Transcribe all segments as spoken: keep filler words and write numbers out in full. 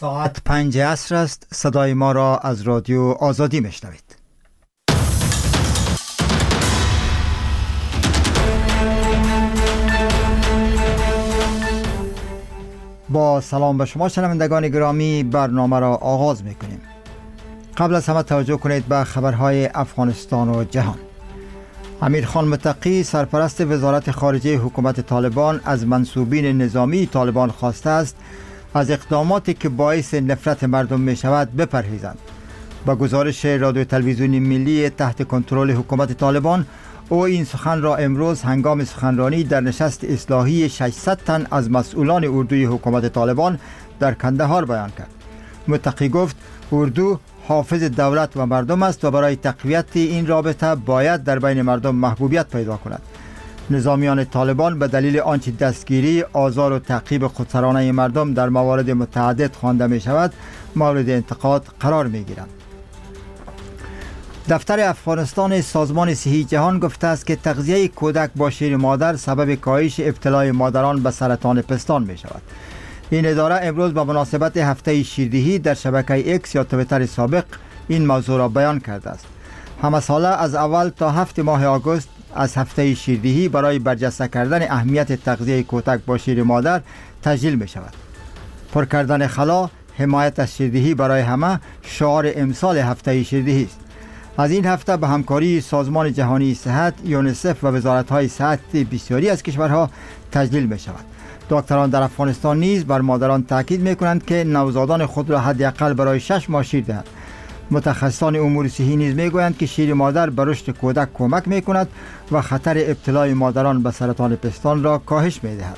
ساعت پنج عصر است. صدای ما را از رادیو آزادی میشنوید. با سلام به شما شنوندگان گرامی، برنامه را آغاز میکنیم. قبل از همه توجه کنید به خبرهای افغانستان و جهان. امیر خان متقی، سرپرست وزارت خارجه حکومت طالبان، از منصوبین نظامی طالبان خواسته است از اقداماتی که باعث نفرت مردم می شود بپرهیزند. با گزارش رادیو تلویزیونی ملی تحت کنترل حکومت طالبان، او این سخن را امروز هنگام سخنرانی در نشست اصلاحی ششصد تن از مسئولان اردوی حکومت طالبان در کندهار بیان کرد. متقی گفت اردو حافظ دولت و مردم است و برای تقویت این رابطه باید در بین مردم محبوبیت پیدا کند. نظامیان طالبان به دلیل آنچه دستگیری، آزار و تعقیب خودسرانه مردم در موارد متعدد خوانده می شود مورد انتقاد قرار می گیرند. دفتر افغانستان سازمان صحی جهان گفته است که تغذیه کودک با شیر مادر سبب کاهش ابتلای مادران به سرطان پستان می شود. این اداره امروز به مناسبت هفته شیردهی در شبکه اکس یا توییتر سابق این موضوع را بیان کرده است. همه ساله از اول تا هفت ماه آگوست از هفته شیردهی برای برجسته کردن اهمیت تغذیه کودک با شیر مادر تسجیل می شود. پر کردن خلا، حمایت از شیردهی برای همه شعار امسال هفته شیردهی است. از این هفته به همکاری سازمان جهانی صحت، یونیسف و وزارت‌های صحت بسیاری از کشورها تسجیل می شود. دکتران در افغانستان نیز بر مادران تاکید می کنند که نوزادان خود را حداقل برای شش ماه شیر دهند. متخصصان امور صحی نیز می گویند که شیر مادر به رشد کودک کمک می کند و خطر ابتلای مادران به سرطان پستان را کاهش می دهد.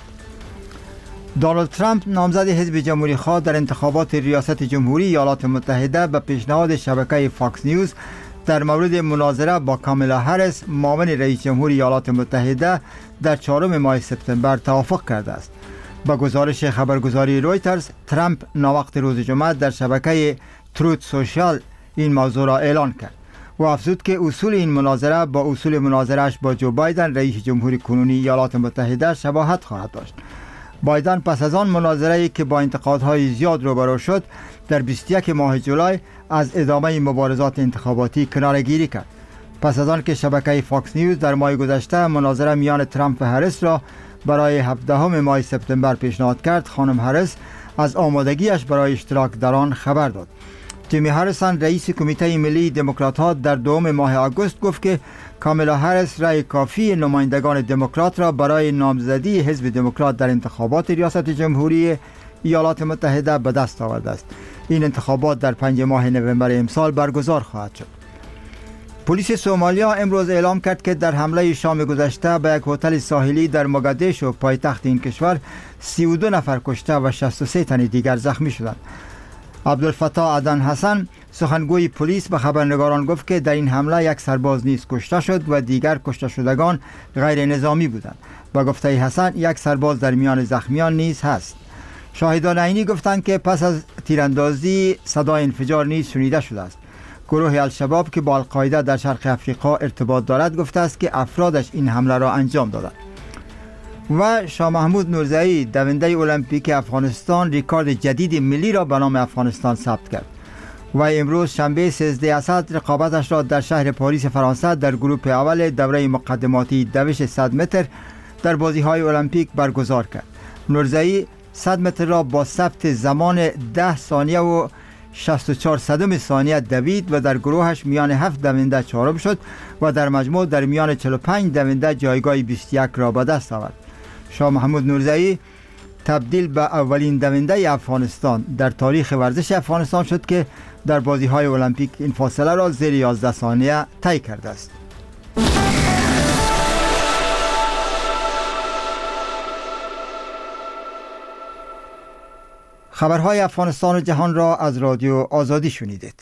دونالد ترامپ، نامزد حزب جمهوری خواه در انتخابات ریاست جمهوری ایالات متحده، به پیشنهاد شبکه فاکس نیوز در مورد مناظره با کامالا هریس، معاون رئیس جمهور ایالات متحده، در چهارم ماه سپتامبر توافق کرده است. با گزارش خبرگزاری رویترز، ترامپ ناوقت روز جمعه در شبکه تروت سوشال این موضوع را اعلان کرد و افزود که اصول این مناظره با اصول مناظره‌اش با جو بایدن، رئیس جمهور کنونی ایالات متحده، شباهت خواهد داشت. بایدن پس از آن مناظره‌ای که با انتقادهای زیاد روبرو شد، در بیست و یکم ماه جولای از ادامه مبارزات انتخاباتی کناره‌گیری کرد. پس از آن که شبکه فاکس نیوز در ماه گذشته مناظره میان ترامپ و هریس را برای هفدهم ماه سپتامبر پیشنهاد کرد، خانم هریس از آمادگیش برای اشتراک در آن خبر داد. جیمی هریسون، رئیس کمیته ملی دموکرات‌ها، در دوم ماه آگوست گفت که کامالا هریس رأی کافی نمایندگان دموکرات را برای نامزدی حزب دموکرات در انتخابات ریاست جمهوری ایالات متحده به دست آورده است. این انتخابات در پنج ماه نوامبر امسال برگزار خواهد شد. پلیس سومالیا امروز اعلام کرد که در حمله شام گذشته به یک هتل ساحلی در موگادیشو، پایتخت این کشور، سی و دو نفر کشته و شصت و سه تن دیگر زخمی شدند. عبدالفتاح عدن حسن، سخنگوی پلیس، به خبرنگاران گفت که در این حمله یک سرباز نیز کشته شد و دیگر کشته شدگان غیر نظامی بودند. با گفته حسن، یک سرباز در میان زخمیان نیز هست. شاهدان عینی گفتند که پس از تیراندازی صدای انفجار نیز شنیده شده است. گروه الشباب که با القاعده در شرق افریقا ارتباط دارد گفته است که افرادش این حمله را انجام دادند. و شاه محمود نورزایی، دونده المپیک افغانستان، ریکارد جدید ملی را به نام افغانستان ثبت کرد و امروز شنبه سیزده اسد رقابتش را در شهر پاریس فرانسه در گروه اول دوره مقدماتی دوش صد متر در بازی‌های المپیک برگزار کرد. نورزایی صد متر را با ثبت زمان ده ثانیه و شصت و چهار صدم ثانیه دوید و در گروهش میان هفت دونده چهارم شد و در مجموع در میان چهل و پنج دونده جایگاه بیست و یک را به دست آورد. شاه محمود نورزایی تبدیل به اولین دونده افغانستان در تاریخ ورزش افغانستان شد که در بازی‌های المپیک این فاصله را زیر یازده ثانیه طی کرده است. خبرهای افغانستان و جهان را از رادیو آزادی شنیدید.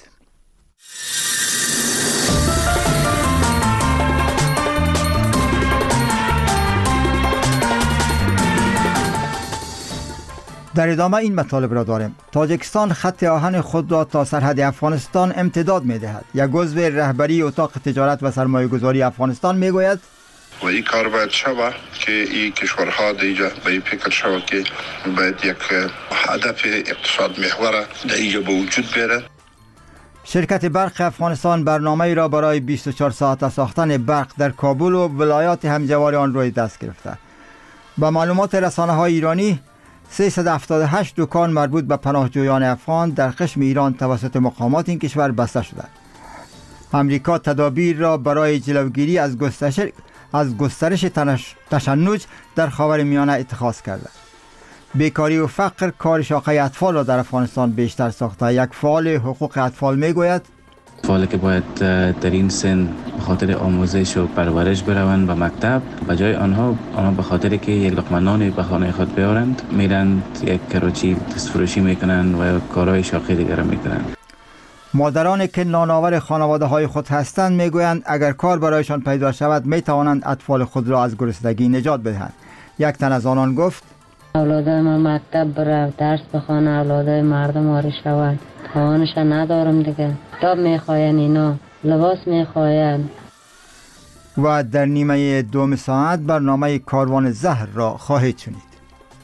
در ادامه این مطالب را داریم. تاجیکستان خط آهن خود را تا سرحد افغانستان امتداد می دهد. یک عضو رهبری اتاق تجارت و سرمایه‌گذاری افغانستان می گوید و این کار باید شود که این کشورها دیگه به این فکر شود که باید یک هدف اقتصاد محور دیگه به وجود بیاره. شرکت برق افغانستان برنامه را برای بیست و چهار ساعته ساختن برق در کابل و ولایات همجوار آن روی دست گرفته. با معلومات رسانه‌های ایرانی، سیصد و هفتاد و هشت دکان مربوط به پناهجویان افغان در قشم ایران توسط مقامات این کشور بسته شده. امریکا تدابیر را برای جلوگیری از گسترش از گسترش تشنج در خاورمیانه اتخاذ کرده. بیکاری و فقر کار شاخه اطفال را در افغانستان بیشتر ساخته. یک فعال حقوق اطفال میگوید اطفالی که باید در این سن به خاطر آموزش و پرورش بروند به مکتب، به جای آنها آنها به خاطر که یک لقمه نان به خانه خود بیارند میرند یک کراچی دست فروشی میکنند و کارهای شاخه دیگر را میکنند. مادرانی که نانآور خانواده های خود هستند میگویند اگر کار برایشان پیدا شود میتوانند اطفال خود را از گرسنگی نجات بدهند. یک تن از آنان گفت اولادای من مکتب بره، درس بخوانه، اولادای مردم آری شود، توانش ندارم دیگه. کتاب میخواین، اینا لباس میخواین. و در نیمه دوم ساعت برنامه کاروان زهر را خواهید شنید.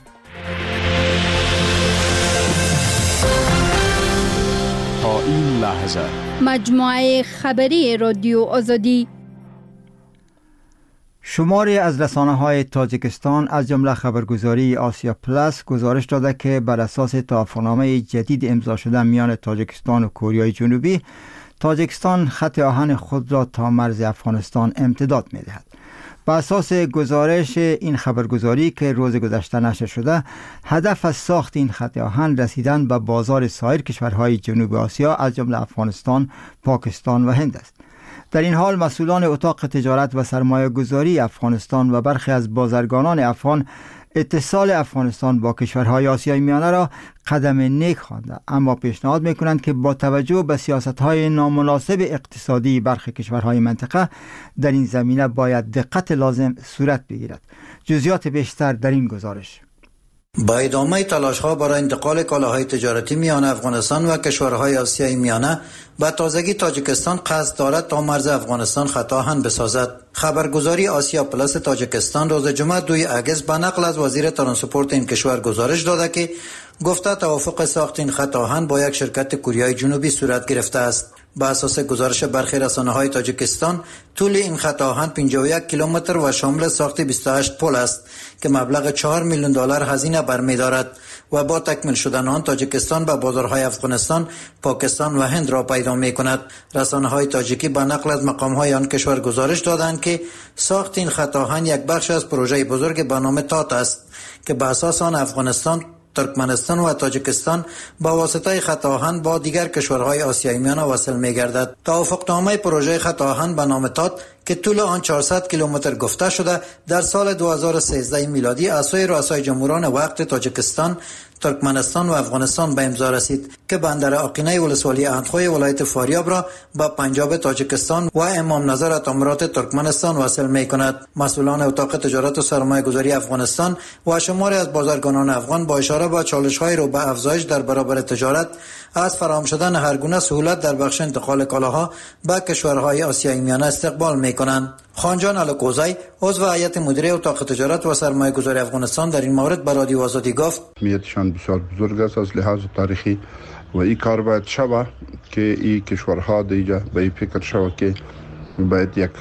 تا این لحظه مجموعه خبری رادیو آزادی. شماری از رسانه‌های تاجیکستان از جمله خبرگزاری آسیا پلاس گزارش داده که بر اساس توافقنامه جدید امضا شده میان تاجیکستان و کره جنوبی، تاجیکستان خط آهن خود را تا مرز افغانستان امتداد می‌دهد. بر اساس گزارش این خبرگزاری که روز گذشته نشر شده، هدف از ساخت این خط آهن رسیدن به بازار سایر کشورهای جنوب آسیا از جمله افغانستان، پاکستان و هند است. در این حال مسئولان اتاق تجارت و سرمایه گذاری افغانستان و برخی از بازرگانان افغان اتصال افغانستان با کشورهای آسیای میانه را قدم نیک خوانده، اما پیشنهاد میکنند که با توجه به سیاستهای نامناسب اقتصادی برخی کشورهای منطقه در این زمینه باید دقت لازم صورت بگیرد. جزئیات بیشتر در این گزارش. با ادامه تلاش‌ها برای انتقال کالاهای تجارتی میان افغانستان و کشورهای آسیای میانه، به تازگی تاجیکستان قصد دارد تا مرز افغانستان خط آهن بسازد. خبرگزاری آسیا پلاس تاجیکستان روز جمعه دوم اگست به نقل از وزیر ترانسپورت این کشور گزارش داده که گفته توافق ساخت این خط آهن با یک شرکت کره جنوبی صورت گرفته است. بر اساس گزارش برخی رسانه‌های تاجیکستان، طول این خط آهن پنجاه و یک کیلومتر و شامل ساخت بیست و هشت پل است که مبلغ چهار میلیون دلار هزینه برمی‌دارد و با تکمیل شدن آن تاجیکستان به بازارهای افغانستان، پاکستان و هند را پیدا می‌کند. رسانه‌های تاجیکی به نقل از مقام‌های آن کشور گزارش دادند که ساخت این خط آهن یک بخش از پروژه بزرگ به نام تات است که به اساس آن افغانستان، ترکمنستان و تاجیکستان با واسطه خط آهن با دیگر کشورهای آسیای میانه وصل می‌گردد. توافقنامه پروژه خط آهن به نام تات که طول آن چهارصد کیلومتر گفته شده، در سال دو هزار و سیزده میلادی از سوی رؤسای جمهوران وقت تاجیکستان، ترکمنستان و افغانستان به امضا رسید که بندر آقینه ولسوالی اندخوی ولایت فاریاب را با پنجاب تاجیکستان و امام نظر اتامرات ترکمنستان وصل می‌کند. مسئولان اتاق تجارت و سرمایه گذاری افغانستان و شماری از بازرگانان افغان با اشاره به چالش‌های رو به افزایش در برابر تجارت از فراهم شدن هر گونه سهولت در بخش انتقال کالاها به کشورهای آسیای میانه استقبال می‌کنند. خانجان الکوزی، عضو هیئت مدیره اتاق تجارت و سرمایه گذاری افغانستان، در این مورد به رادیو آزادی گفت: اهمیتشان بسیار بزرگ است از لحاظ تاریخی و این کار باید شود که این کشورها دیگه به این فکر شود که باید یک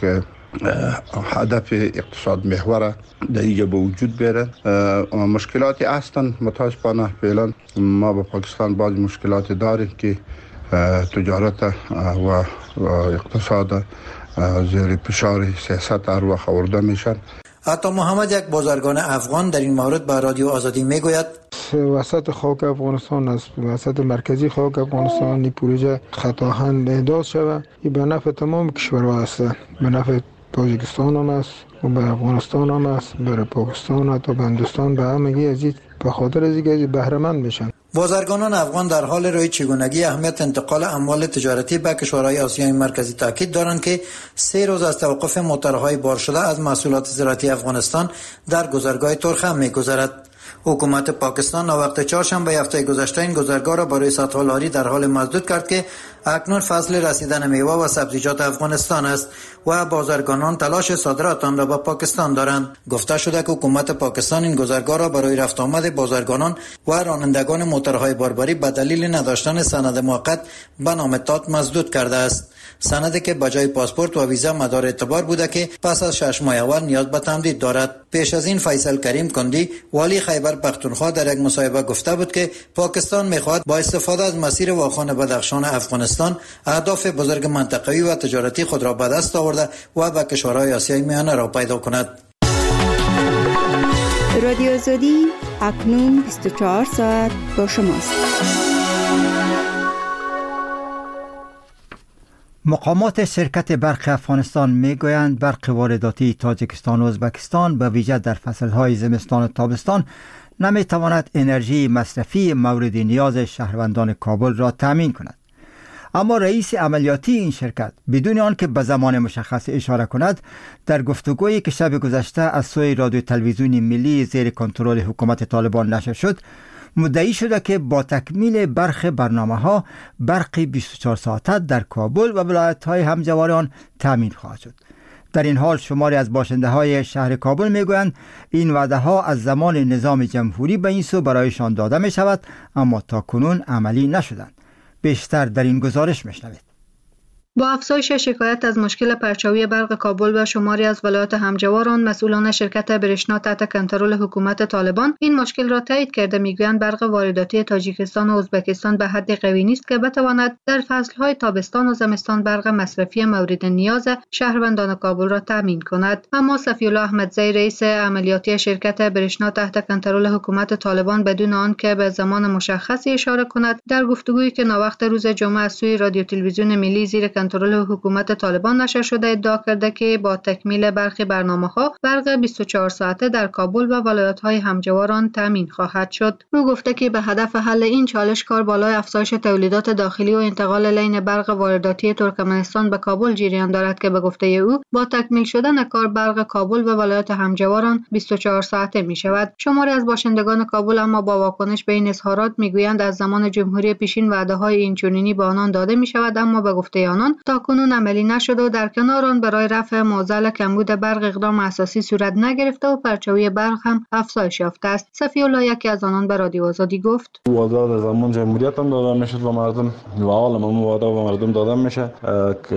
هدف اقتصاد محور دیگه به وجود بیاره. مشکلاتی هستند متاسفانه فعلا ما با پاکستان بعض مشکلات داریم که تجارت و اقتصاد زیر فشار سیاست هر وقت آورده میشن. عطا محمد، یک بازرگان افغان، در این مورد به رادیو آزادی میگوید: وسط خاک افغانستان است، وسط مرکزی خاک افغانستان این پروژه خط آهن احداث شود. این به نفع تمام کشورها است، به نفع تاجیکستان هم است و به افغانستان هم است، برای پاکستان و تا هندوستان، به همگی از این به خاطر از اینکه بهره مند میشن. بازرگانان افغان در حال روی چگونگی اهمیت انتقال اموال تجارتی به کشورهای آسیای مرکزی تاکید دارند که سه روز از توقف موترهای بار شده از محصولات زراعتی افغانستان در گذرگاه ترخم می‌گذرد. حکومت پاکستان وقت چهارشنبه هفته گذشته این گذرگاه را برای سطح لاری در حال مسدود کرد که اکنون فصل رسیدن میوه و سبزیجات افغانستان است و بازرگانان تلاش صادرات آن را به پاکستان دارند. گفته شده که حکومت پاکستان این گذرگاه را برای رفت آمد بازرگانان و رانندگان موتورهای باربری به دلیل نداشتن سند موقت به نام تات مسدود کرده است. سندی که بجای پاسپورت و ویزا مدار اعتبار بوده که پس از شش ماه اول نیاز به تمدید دارد. پیش از این فیصل کریم کندی والی خیبر پختونخوا در یک مصاحبه گفته بود که پاکستان می‌خواهد با استفاده از مسیر واخان بدخشان افغانستان اهداف بزرگ منطقه‌ای و تجارتی خود را به دست آورده و به کشورهای آسیای میانه را پیدا کند. رادیو آزادی اکنون بیست و چهار ساعت با شماست. مقامات شرکت برق افغانستان میگویند برق وارداتی تاجیکستان و ازبکستان به ویژه در فصلهای زمستان و تابستان نمیتواند انرژی مصرفی مورد نیاز شهروندان کابل را تامین کند. اما رئیس عملیاتی این شرکت بدون آنکه به زمان مشخص اشاره کند، در گفتگویی که شب گذشته از سوی رادیو تلویزیونی ملی زیر کنترل حکومت طالبان نشر شد، مدعی شده که با تکمیل برخی برنامه‌ها برقی بیست و چهار ساعته در کابل و ولایت‌های همجوار آن تامین خواهد شد. در این حال شماری از باشنده‌های شهر کابل میگویند این وعده‌ها از زمان نظام جمهوری به این سو برایشان داده می شود، اما تا کنون عملی نشدند. بیشتر در این گزارش میشنوید. با افزایش شکایت از مشکل پرچاوی برق کابل و شماری از ولایات همجوار آن، مسئولان شرکت برشنا تحت کنترل حکومت طالبان این مشکل را تایید کرده میگویند برق وارداتی تاجیکستان و ازبکستان به حد قوی نیست که بتواند در فصلهای تابستان و زمستان برق مصرفی مورد نیاز شهروندان کابل را تامین کند. اما صفی الله احمدزی رئیس عملیاتی شرکت برشنا تحت کنترل حکومت طالبان بدون آنکه به زمان مشخصی اشاره کند، در گفتگویی که ناوقت روز جمعه از سوی رادیو تلویزیون ملی زیر کنترل حکومت طالبان نشر شده ادعا کرده که با تکمیل برخی برنامه‌ها برق بیست و چهار ساعته در کابل و ولایت‌های همجوار آن تامین خواهد شد. او گفته که به هدف حل این چالش کار بالای افزایش تولیدات داخلی و انتقال لین برق وارداتی ترکمنستان به کابل جریان دارد که به گفته او با تکمیل شدن کار برق کابل و ولایت همجوار آن بیست و چهار ساعته می شود. شماری از باشندگان کابل اما با واکنش به این اظهارات میگویند از زمان جمهوری پیشین وعده‌های اینچنینی به آنان داده می شود، اما به گفته آنان تا کنون عملی نشده و در کنار آن برای رفع معضل کمبود برق اقدام اساسی صورت نگرفته و پرچاوی برق هم افزایش یافته است. صفی الله یکی از آنان به رادیو آزادی گفت: وعده در زمان جمهوریت هم داده میشد و مردم و حالا هم وعده و مردم داده میشه که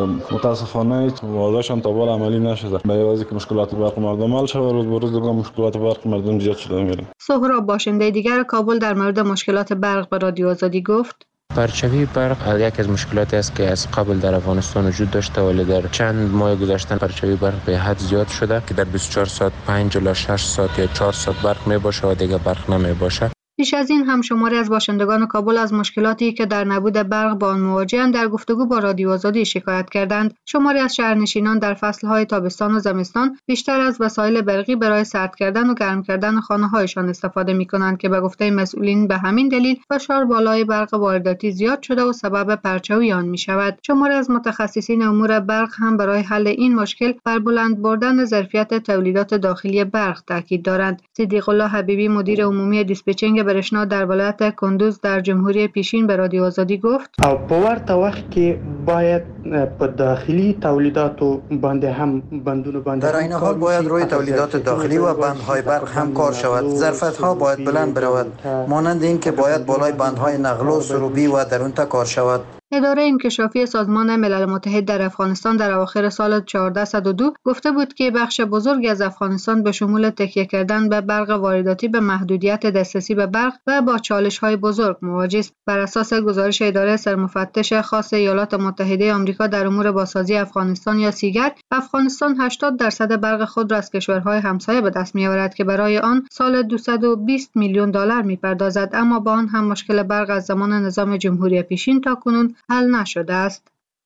متاسفانه وعدهشان تا بالا عملی نشده. به عوض که مشکلات برق مردم حل شود، روز به روز دیگه مشکلات برق مردم زیاد شده میره. سهراب باشنده دیگر کابل در مورد مشکلات برق به رادیو آزادی گفت: پرچاوی برق یکی از مشکلاتی است که از قبل در افغانستان وجود داشته، ولی در چند ماه گذشته پرچاوی برق به حد زیاد شده که در بیست و چهار ساعت پنج الی شش ساعت یا چهار ساعت برق می باشه و دیگه برق نمی باشه. پیش از این هم شماری از باشندگان کابل از مشکلاتی که در نبود برق با آن مواجه‌اند در گفتگو با رادیو آزادی شکایت کردند. شماری از شهرنشینان در فصل‌های تابستان و زمستان بیشتر از وسایل برقی برای سرد کردن و گرم کردن خانه‌هایشان استفاده می‌کنند که به گفته مسئولین به همین دلیل فشار بالای برق وارداتی زیاد شده و سبب پرچاوی آن می‌شود. شماری از متخصصین امور برق هم برای حل این مشکل بر بلند بردن ظرفیت تولیدات داخلی برق تاکید دارند. صدیق الله حبیبی مدیر عمومی دیسپچینگ برشنا در ولایت کندوز در جمهوری پیشین به رادیو آزادی گفت: او په ورته وخت کې باید په داخلي تولیداتو باندې هم بندونه باندې در این حال باید روی تولیدات داخلی و بندهای برق هم کار شود. ظرفیت‌ها باید بلند برود، مانند این که باید بالای بندهای نقل و سروبی و درون تا کار شود. اداره انکشافی سازمان ملل متحد در افغانستان در اواخر سال چهارده صد و دو گفته بود که بخش بزرگی از افغانستان به شمول تکیه کردن به برق وارداتی به محدودیت دسترسی به برق و با چالش‌های بزرگ مواجه است. بر اساس گزارش اداره سرمفتش خاص ایالات متحده آمریکا در امور بازسازی افغانستان یا سیگر، افغانستان هشتاد درصد برق خود را از کشورهای همسایه به دست می‌آورد که برای آن سال دویست و بیست میلیون دلار می‌پردازد، اما با آن هم مشکل برق از زمان نظام جمهوری پیشین تا کنون حل نشده است.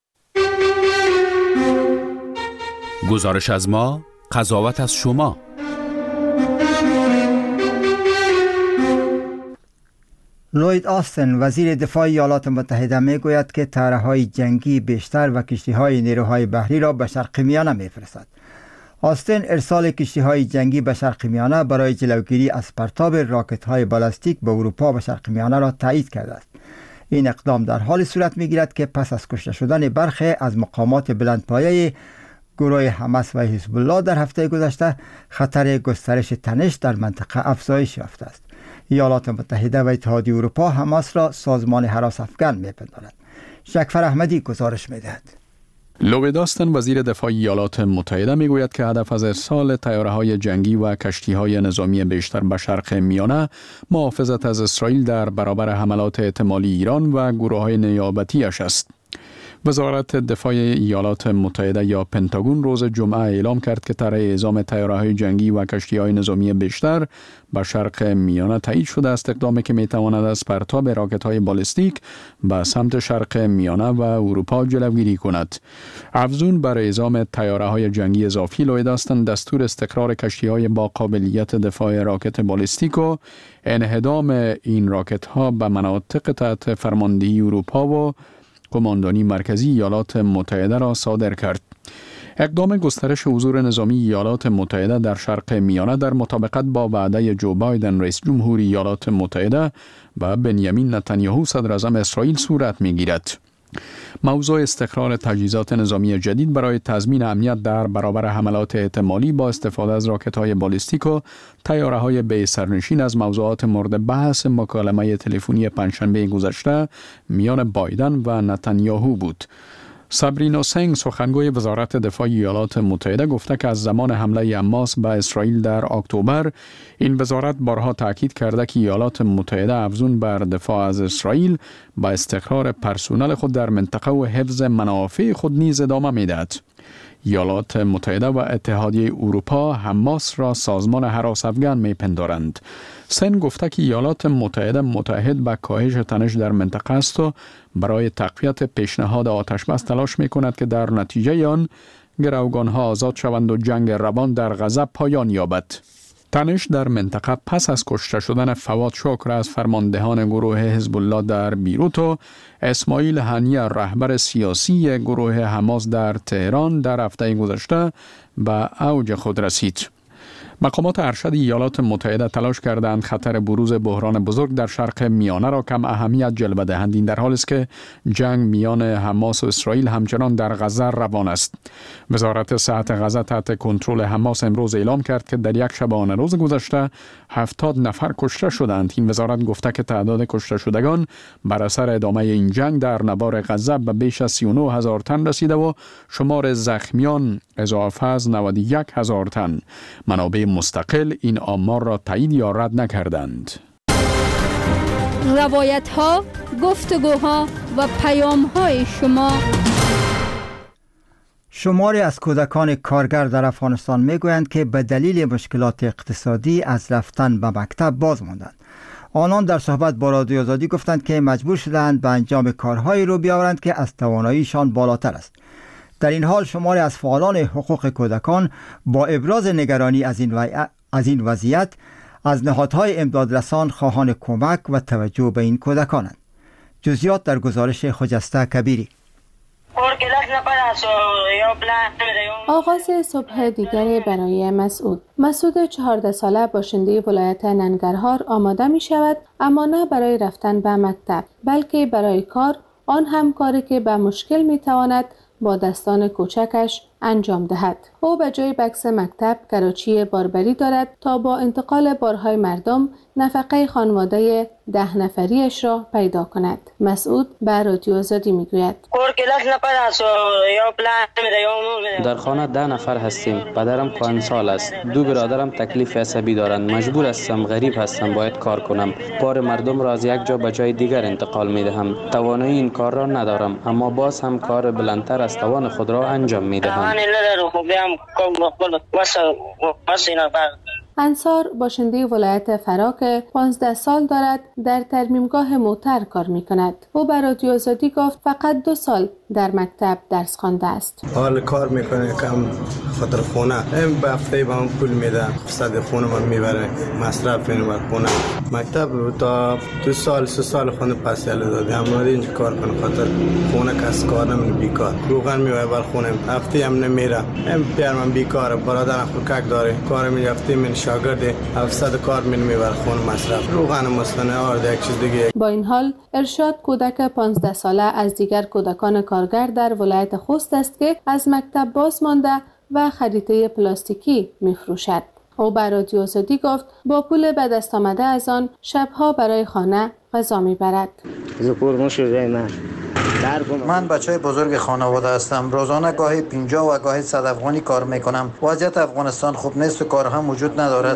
گزارش از ما، قضاوت از شما. لوید آستن وزیر دفاع ایالات متحده میگوید که طرح‌های جنگی بیشتر و کشتی‌های نیروهای بحری را به شرق میانه میفرستد. آستن ارسال کشتی‌های جنگی به شرق میانه برای جلوگیری از پرتاب راکت‌های بالستیک به اروپا و شرق میانه را تایید کرده است. این اقدام در حال صورت میگیرد که پس از کشته شدن برخی از مقامات بلندپایه گروه حماس و حزب الله در هفته گذشته، خطر گسترش تنش در منطقه افزایش یافته است. ایالات متحده و اتحادیه اروپا حماس را سازمان هراس افغان می‌پندارند. شکفر احمدی گزارش می‌دهد. لوید آستن وزیر دفاع ایالات متحده میگوید که هدف از ارسال طیاره‌های جنگی و کشتی‌های نظامی بیشتر به شرق میانه محافظت از اسرائیل در برابر حملات احتمالی ایران و گروه‌های نیابتی‌اش است. وزارت دفاع ایالات متحده یا پنتاگون روز جمعه اعلام کرد که طرح اعزام طیاره‌های جنگی و کشتی‌های نظامی بیشتر به شرق میانه تایید شده است، اقدامی که می‌تواند از پرتاب راکت‌های بالستیک به سمت شرق میانه و اروپا جلوگیری کند. افزون بر اعزام طیاره‌های جنگی اضافی، لوید آستن دستور استقرار کشتی‌های با قابلیت دفاع راکت بالستیک و انهدام این راکت‌ها به مناطق تحت فرماندهی اروپا و کماندانی مرکزی ایالات متحده را صادر کرد. اقدام گسترش حضور نظامی ایالات متحده در شرق میانه در مطابقت با وعده جو بایدن رئیس جمهور ایالات متحده و بنیامین نتانیاهو صدر اعظم اسرائیل صورت می‌گیرد. موضوع استقرار تجهیزات نظامی جدید برای تضمین امنیت در برابر حملات احتمالی با استفاده از راکت‌های بالستیک و طیاره‌های بی سرنشین از موضوعات مورد بحث مکالمه تلفنی پنجشنبه گذشته میان بایدن و نتانیاهو بود. سابرینا سنگ، سخنگوی وزارت دفاع ایالات متحده، گفته که از زمان حمله حماس به اسرائیل در اکتبر این وزارت بارها تاکید کرده که ایالات متحده افزون بر دفاع از اسرائیل با استقرار پرسونل خود در منطقه و حفظ منافع خود نیز ادامه می‌دهد. ایالات متحده و اتحادیه اروپا حماس را سازمان هراس افغان می‌پندارند. سن گفته که ایالات متحده متحد به کاهش تنش در منطقه است و برای تقویت پیشنهاد آتش بس تلاش می‌کند که در نتیجه آن گروگان‌ها آزاد شوند و جنگ روان در غزه پایان یابد. تنش در منطقه پس از کشته شدن فواد شکر از فرماندهان گروه حزب الله در بیروت و اسماعیل هنیه رهبر سیاسی گروه حماس در تهران در هفته گذشته به اوج خود رسید. مقامات ارشد ایالات متحده تلاش کردند خطر بروز بحران بزرگ در شرق میانه را کم اهمیت جلوه دهند. این در حالی است که جنگ میان حماس و اسرائیل همچنان در غزه روان است. وزارت صحت غزه تحت کنترل حماس امروز اعلام کرد که در یک شبانه روز گذشته هفتاد نفر کشته شدند. این وزارت گفته که تعداد کشته شدگان بر اثر ادامه این جنگ در نوار غزه به بیش از سی و نه هزار تن رسیده و شمار زخمیان اضافه از نود و یک هزار تن. منابع مستقل این آمار را تایید یا رد نکردند. روایت ها، گفتگوها و پیام های شما. شماری از کودکان کارگر در افغانستان میگویند که به دلیل مشکلات اقتصادی از رفتن به مکتب باز ماندند. آنان در صحبت با رادیو آزادی گفتند که مجبور شدند به انجام کارهایی رو بیاورند که از تواناییشان بالاتر است. در این حال شماری از فعالان حقوق کودکان با ابراز نگرانی از این, و... از این وضعیت از نهادهای امدادرسان خواهان کمک و توجه به این کودکانند. جزئیات در گزارش خجسته کبیری. آغاز صبح دیگری برای مسعود. مسعود چهارده ساله باشنده ولایت ننگرهار آماده می شود، اما نه برای رفتن به مکتب بلکه برای کار، آن هم کاری که به مشکل می تواند با دستان کوچکش انجام دهد. او به جای بکس مکتب کراچی باربری دارد تا با انتقال بارهای مردم نفقه خانواده ده نفریش را پیدا کند. مسعود به رادیو آزادی میگوید: در خانه ده نفر هستیم. پدرم کهنسال است. دو برادرم تکلیف عصبی دارند. مجبور هستم، غریب هستم، باید کار کنم. بار مردم را از یک جا به جای دیگر انتقال می دهم. توانایی این کار را ندارم، اما باز هم کار بلندتر از توان خود را انجام می دهم. انصار باشنده ولایت فرا که پانزده سال دارد در ترمیمگاه موتر کار می کند. او به رادیو آزادی گفت فقط دو سال در مکتب درس خوانده است. حال کار میکنه کم خاطر خونه این به هفته به من پول میده، صد خونه من میبره، مصرف اینو بر خونه. مکتب تا دو سال سه سال خونه پس یاله داده، اما اینجا کار کنه خاطر خونه کس کار نمیکنه، بیکار روغن میوه بر خونه هفته هم نمیره. این پیر من بیکاره، برادرم خوکک داره، کار می هفته من شاگرده هفتصد کار می میبر خونه مصرف، روغن مستنه آرد یک چیز دیگه. با این حال ارشاد کودک پانزده ساله از دیگر کودکان کارگر در ولایت خوست است که از مکتب باز مانده و خریطه پلاستیکی میفروشد. او بر رادیو آزادی گفت با پول به دست آمده از آن شبها برای خانه غذا میبرد. من بچه بزرگ خانواده هستم. روزانه گاهی پنجاه و گاهی صد افغانی کار میکنم. وضعیت افغانستان خوب نیست و کار هم وجود ندارد.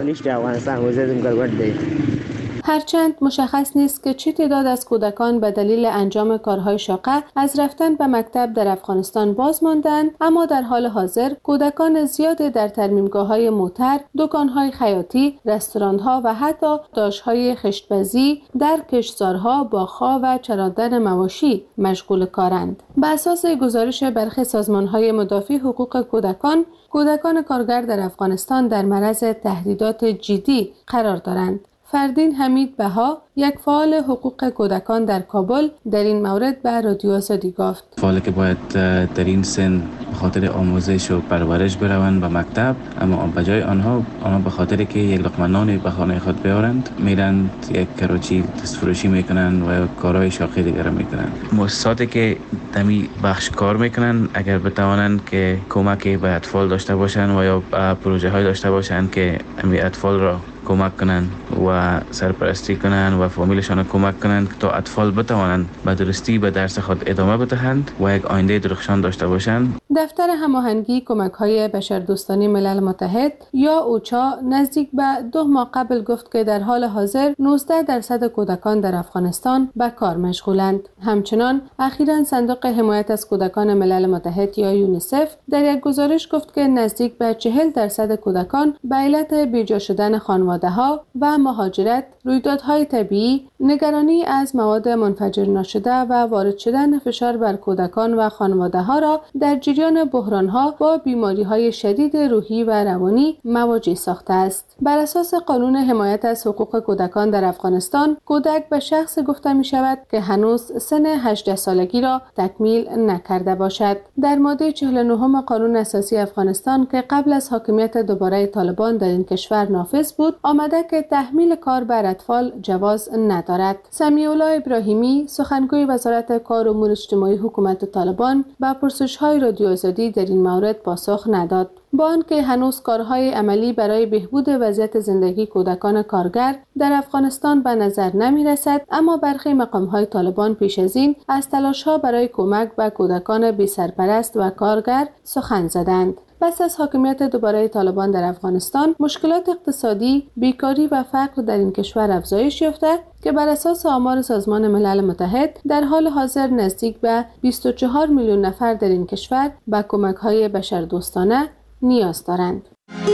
هرچند مشخص نیست که چه تعداد از کودکان به دلیل انجام کارهای شاقه از رفتن به مکتب در افغانستان باز ماندند، اما در حال حاضر کودکان زیاد در ترمیمگاه‌های موتر، دکان‌های خیاطی، رستوران‌ها و حتی داشت‌های خشت‌بازی در کشتزارها، باغ‌ها و چراندن مواشی مشغول کارند. بر اساس گزارش برخی سازمان‌های مدافع حقوق کودکان، کودکان کارگر در افغانستان در معرض تهدیدات جدی قرار دارند. فردین حمید بها، یک فعال حقوق کودکان در کابل، در این مورد به رادیو آزادی گفت: فعالی که باید در این سن به خاطر آموزش و پرورش بروند به مکتب، اما به جای آنها آنها به خاطر که یک لقمه نان به خانه خود بیارند میرند یک کراچی دست فروشی میکنند و کارهای شاقی دیگر میکنند. مؤسساتی که دمی بخش کار میکنند اگر بتوانند که کمکی به اطفال داشته باشند و یا پروژه های داشته باشند که امی اطفال را کمک کنند و سرپرستی کنند و فامیلشان کمک کنند تا اطفال بتوانند به درستی به درس خود ادامه بدهند و یک آینده درخشان داشته باشند. دفتر هماهنگی کمک‌های بشردوستانه ملل متحد یا اوچا نزدیک به دو ماه قبل گفت که در حال حاضر نوزده درصد کودکان در افغانستان به کار مشغولند. همچنان اخیراً صندوق حمایت از کودکان ملل متحد یا یونیسف در یک گزارش گفت که نزدیک به چهل درصد کودکان به علت بیجا شدن خانواده‌ها و مهاجرت، رویدادهای طبیعی، نگرانی از مواد منفجر نشده و وارد شدن فشار بر کودکان و خانواده‌ها را در جریان بحران‌ها با بیماری‌های شدید روحی و روانی مواجه ساخته است. بر اساس قانون حمایت از حقوق کودکان در افغانستان، کودک به شخص گفته می‌شود که هنوز سن هجده سالگی را تکمیل نکرده باشد. در ماده چهل و نه قانون اساسی افغانستان که قبل از حاکمیت دوباره طالبان در این کشور نافذ بود، آمده که تحمیل کار بر اطفال جواز ندارد. سمیع الله ابراهیمی، سخنگوی وزارت کار و امور اجتماعی حکومت طالبان، به پرسش‌های رادیو آزادی در این مورد پاسخ نداد. با آنکه هنوز کارهای عملی برای بهبود وضعیت زندگی کودکان کارگر در افغانستان به نظر نمی رسد، اما برخی مقام‌های طالبان پیش از این از تلاش‌ها برای کمک به کودکان بی سرپرست و کارگر سخن زدند. پس از حاکمیت دوباره طالبان در افغانستان، مشکلات اقتصادی، بیکاری و فقر در این کشور افزایش یافته که بر اساس آمار سازمان ملل متحد در حال حاضر نزدیک به بیست و چهار میلیون نفر در این کشور به کمک‌های بشردوستانه نیاز دارند.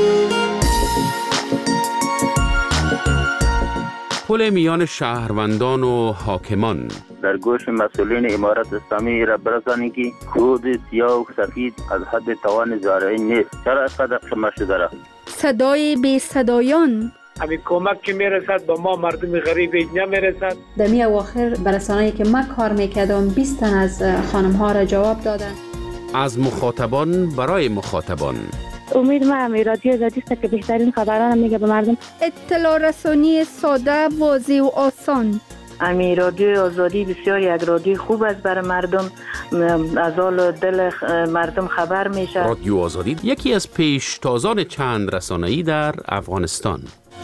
پل میان شهروندان و حاکمان در گوش مسئولین امارت اسلامی را برسانی که خود سیاه و سفید از حد توان زارعی نیست. چرا اینقدر شما شده را؟ صدای بی صدایان همین کمک که میرسد به ما مردم غریب نمیرسد. در می اواخر برسانه‌ای که من کار میکردم بیست تن از خانم ها را جواب دادن. از مخاطبان برای مخاطبان. امید ما هم رادیو آزادی است که بهترین خبران میگه به مردم. اطلاع رسانی ساده، واضح و آسان. امی رادیو آزادی بسیار یک رادیو خوب است برای مردم، از حال دل مردم خبر میشه. رادیو آزادی یکی از پیشتازان چند رسانه‌ای در افغانستان.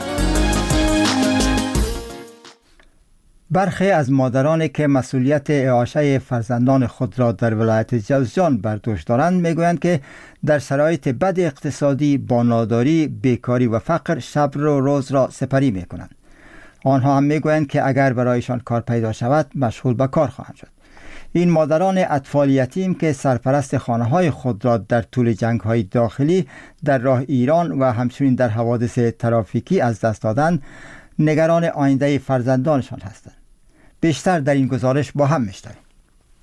برخی از مادرانی که مسئولیت اعاشه فرزندان خود را در ولایت جوزجان بر دوش دارند میگویند که در شرایط بد اقتصادی با ناداری، بیکاری و فقر شب و روز را سپری میکنند. آنها هم میگویند که اگر برایشان کار پیدا شود مشغول به کار خواهند شد. این مادران اطفال یتیم که سرپرست خانه‌های خود را در طول جنگ‌های داخلی در راه ایران و همچنین در حوادث ترافیکی از دست دادند، نگران آینده فرزندانشان هستند. بیشتر در این گزارش با هم میشنویم.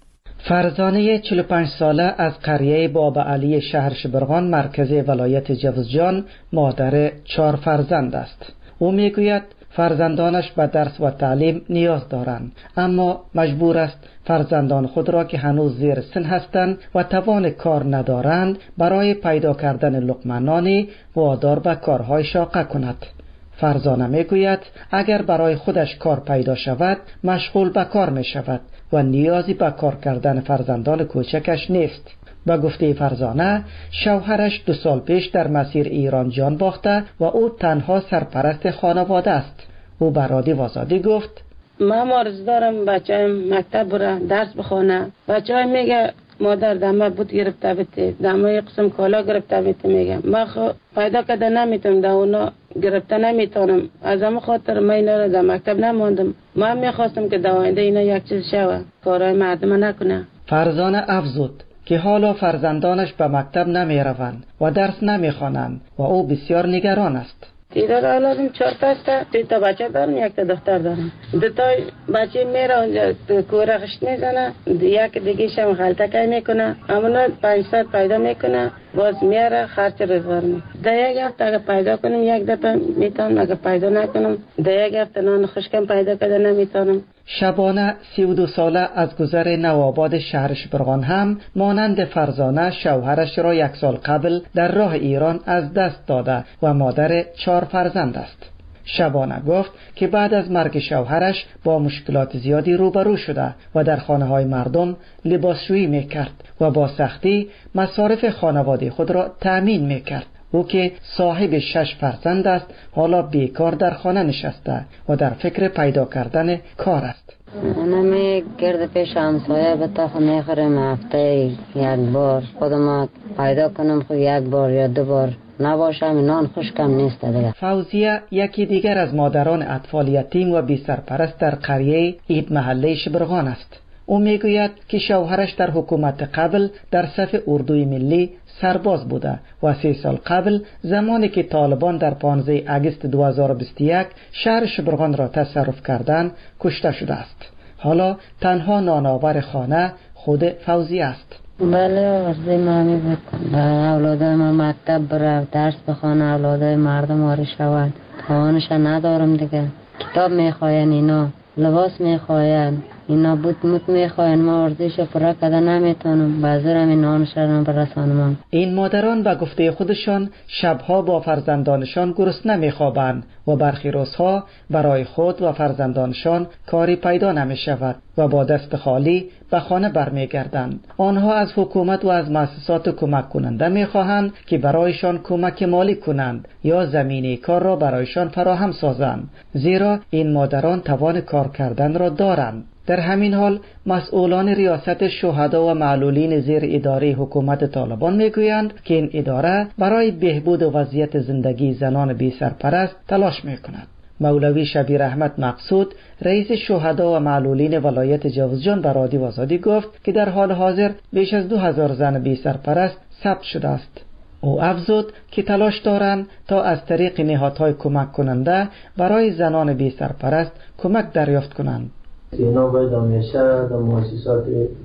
فرزانه چهل و پنج ساله از قریه بابا علی شهر شبرغان مرکز ولایت جوزجان مادر چهار فرزند است. او میگوید فرزندانش به درس و تعلیم نیاز دارند، اما مجبور است فرزندان خود را که هنوز زیر سن هستند و توان کار ندارند برای پیدا کردن لقمه نانی وادار به کارهای شاقه کند. فرزانه میگوید اگر برای خودش کار پیدا شود مشغول به کار می شود و نیازی به کار کردن فرزندان کوچکش نیست. با گفته فرزانه شوهرش دو سال پیش در مسیر ایران جان باخته و او تنها سرپرست خانواده است. او به رادیو آزادی گفت من آرزو دارم بچه‌ام مکتب بره درس بخونه. بچه‌ام میگه مادر دمه بود گرفته بیتی، دمه قسم کالا گرفته بیتی. میگم من خو پیدا کرده نمیتونم، ده اونا گرفته نمیتونم. از همه خاطر من اینا را در مکتب نماندم. من میخواستم که در آینده اینا یک چیز شوه، کارهای مردم نکنه. فرزانه افزود که حالا فرزندانش به مکتب نمی روند و درس نمی خوانند و او بسیار نگران است. دیدار اولادم چهار تا است، سه تا بچه دارم، یک تا دختر دارم. دو تا بچه میره اونجا کوره خشت میزنه، یک دیگه شم غلطه میکنه، امونا پنجصد پیدا میکنه، باز میاره خرچ روزگار می. ده یک هفته اگه پیدا کنم یک دفعه میتونم، اگه پیدا نکنم ده یک هفته نان خشکم پیدا کرده نمیتونم. شبانه سی و دو ساله از گذر نوآباد شهر شبرغان هم مانند فرزانه شوهرش را یک سال قبل در راه ایران از دست داده و مادر چهار فرزند است. شبانه گفت که بعد از مرگ شوهرش با مشکلات زیادی روبرو شده و در خانه های مردم لباسشویی میکرد و با سختی مصارف خانواده خود را تأمین میکرد. او که صاحب شش فرزند است حالا بیکار در خانه نشسته و در فکر پیدا کردن کار است. نمی گرد پیش همسایه به تا خونه خورم هفته یک بار خودم پیدا کنم، خود یک بار یا دو بار نباشم، نان خشکم نیست دیگه. فوزیه یکی دیگر از مادران اطفال یتیم و بی سرپرست در قریه عید محله شبرغان است. او میگوید که شوهرش در حکومت قبل در صف اردوی ملی سرباز بوده و سه سال قبل زمانی که طالبان در پانزده آگوست دو هزار و بیست و یک شهر شبرغان را تصرف کردند کشته شده است. حالا تنها نانآور خانه خود فوزی است. بله ارزی مامی بکن اولادای ما مکتب بره درس بخوانه، اولادای مردم آری شود، توانش ندارم دیگه. کتاب میخواین اینا، لباس میخواین اینا، بود موت میخواین، ما ارزش پرا کده نمیتونم، بازرم این نانش را برسانم. این مادران به گفته خودشان شبها با فرزندانشان گرسنه میخوابند و برخی روزها برای خود و فرزندانشان کاری پیدا نمیشود و با دست خالی به خانه برمیگردند. آنها از حکومت و از مؤسسات کمک کننده میخواهند که برایشان کمک مالی کنند یا زمینه کار را برایشان فراهم سازند، زیرا این مادران توان کار کردن را دارند. در همین حال مسئولان ریاست شهدا و معلولین زیر اداره حکومت طالبان میگویند که این اداره برای بهبود وضعیت زندگی زنان بی سرپرست تلاش میکند. مولوی شبیر احمد مقصود رئیس شهدا و معلولین ولایت جوزجان به رادیو آزادی گفت که در حال حاضر بیش از دو هزار زن بی سرپرست ثبت شده است. او افزود که تلاش دارند تا از طریق نهادهای کمک کننده برای زنان بی سرپرست کمک دریافت کنند. اینا باید همیشه در مؤسسات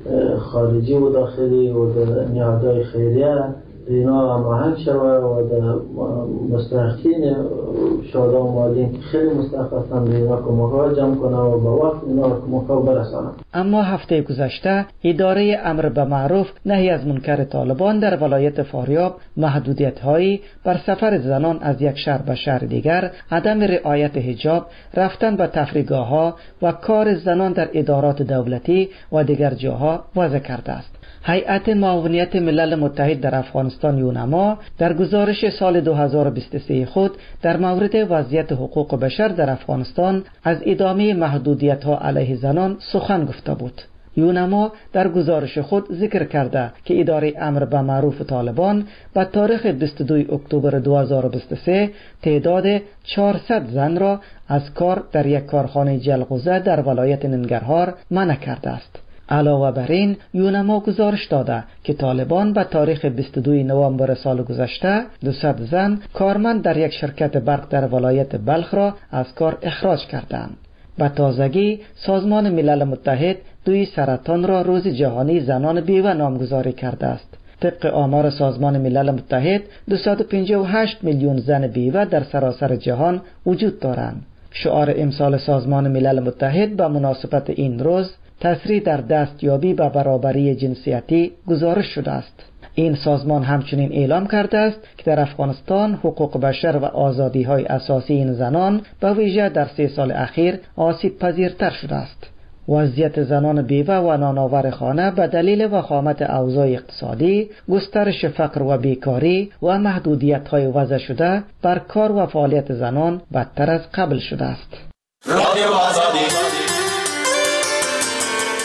خارجی و داخلی و در نهادهای خیریه اینا هماهنگ شوه و در مستحقین شهدا و معلولین خیلی مستحق هستند اینا کمک‌ها جمع کنه و با وقت اینا کمک‌ها برسانه. اما هفته گذشته اداره امر به معروف نهی از منکر طالبان در ولایت فاریاب محدودیت‌هایی بر سفر زنان از یک شهر به شهر دیگر، عدم رعایت حجاب، رفتن به تفریحگاه‌ها و کار زنان در ادارات دولتی و دیگر جاها وضع کرده است. هیئت معاونیت ملل متحد در افغانستان یونما در گزارش سال دو هزار و بیست و سه خود در مورد وضعیت حقوق بشر در افغانستان از ادامه محدودیت‌ها علیه زنان سخن گفته بود. یونما در گزارش خود ذکر کرده که اداره امر به معروف طالبان به تاریخ بیست و دوم اکتبر دو هزار و بیست و سه تعداد چهارصد زن را از کار در یک کارخانه جلغوزه در ولایت ننگرهار منع کرده است. علاوه بر این یونما گزارش داده که طالبان به تاریخ بیست و دوم نوامبر سال گذشته دویست زن کارمند در یک شرکت برق در ولایت بلخ را از کار اخراج کردند. به تازگی سازمان ملل متحد دوی سرطان را روز جهانی زنان بیوه نامگذاری کرده است. طبق آمار سازمان ملل متحد دویست و پنجاه و هشت میلیون زن بیوه در سراسر جهان وجود دارند. شعار امسال سازمان ملل متحد به مناسبت این روز تسریع در دستیابی به برابری جنسیتی گزارش شده است. این سازمان همچنین اعلام کرده است که در افغانستان حقوق بشر و آزادی‌های اساسی این زنان به ویژه در سه سال اخیر آسیب پذیرتر شده است. وضعیت زنان بیوه و نانآور خانه به دلیل وخامت اوضاع اقتصادی، گسترش فقر و بیکاری و محدودیت‌های وضع شده بر کار و فعالیت زنان بدتر از قبل شده است. رادیو آزادی